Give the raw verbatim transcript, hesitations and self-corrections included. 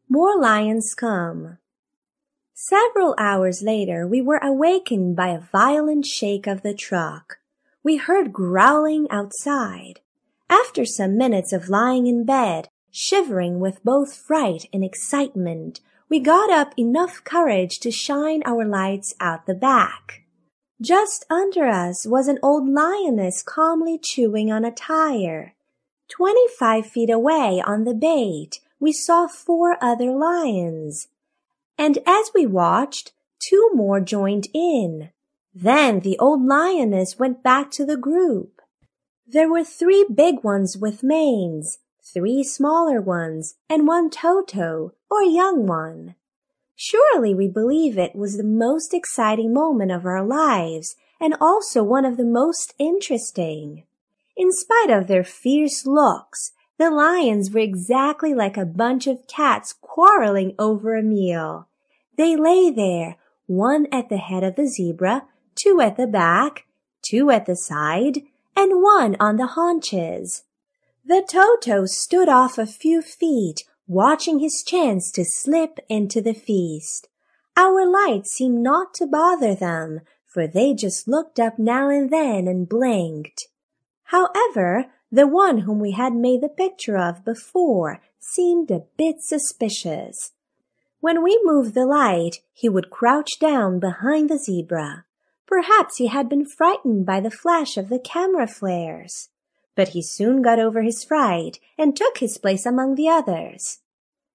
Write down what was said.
More lions come. Several hours later, we were awakened by a violent shake of the truck. We heard growling outside. After some minutes of lying in bed, shivering with both fright and excitement, we got up enough courage to shine our lights out the back. Just under us was an old lioness calmly chewing on a tire. Twenty-five feet away on the bait, we saw four other lions. And as we watched, two more joined in. Then the old lioness went back to the group. There were three big ones with manes, three smaller ones, and one Toto, or young one. Surely we believe it was the most exciting moment of our lives, and also one of the most interesting. In spite of their fierce looks, the lions were exactly like a bunch of cats quarreling over a meal. They lay there, one at the head of the zebra, two at the back, two at the side, and one on the haunches. The Toto stood off a few feet, watching his chance to slip into the feast. Our lights seemed not to bother them, for they just looked up now and then and blinked. However, the one whom we had made the picture of before seemed a bit suspicious. When we moved the light, he would crouch down behind the zebra. Perhaps he had been frightened by the flash of the camera flares. But he soon got over his fright and took his place among the others.